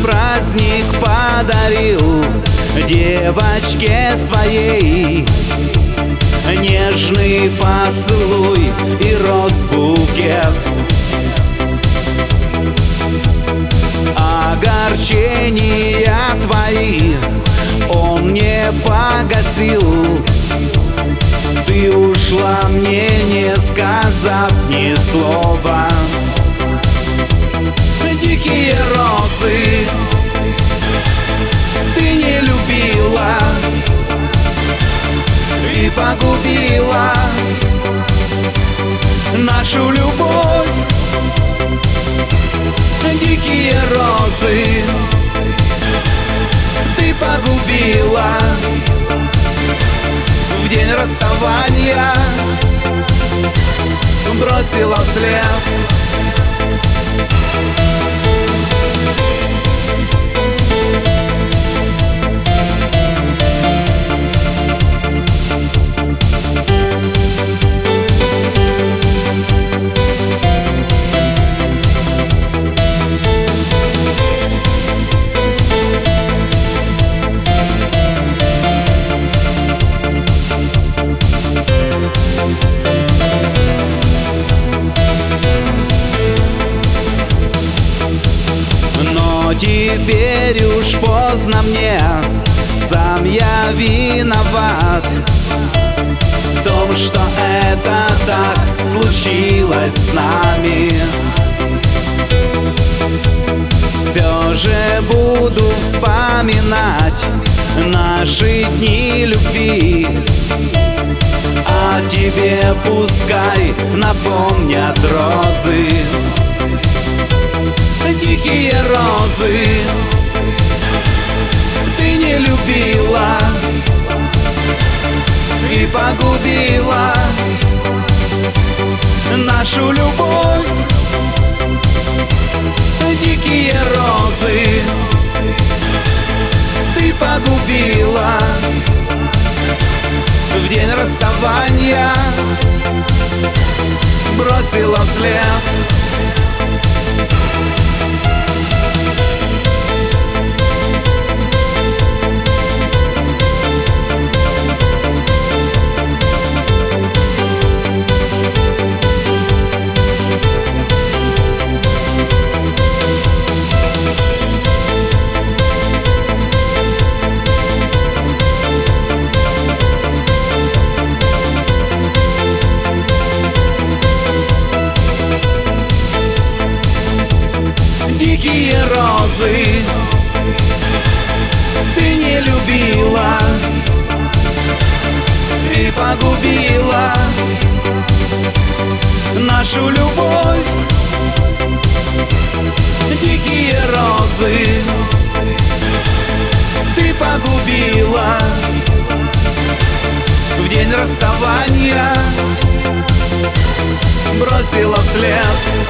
праздник подарил девочке своей нежный поцелуй и розбукет. Огорчения твои он не погасил. Ты ушла мне, не сказав ни слова. Дикие розы ты не любила и погубила нашу любовь. Дикие розы ты погубила в день расставания, бросила вслед. Теперь уж поздно мне, сам я виноват в том, что это так случилось с нами. Все же буду вспоминать наши дни любви, а тебе пускай напомнят розы. Дикие розы ты не любила и погубила нашу любовь. Дикие розы ты погубила в день расставания, бросила вслед. Дикие розы ты не любила и погубила нашу любовь. Дикие розы ты погубила в день расставания, бросила вслед.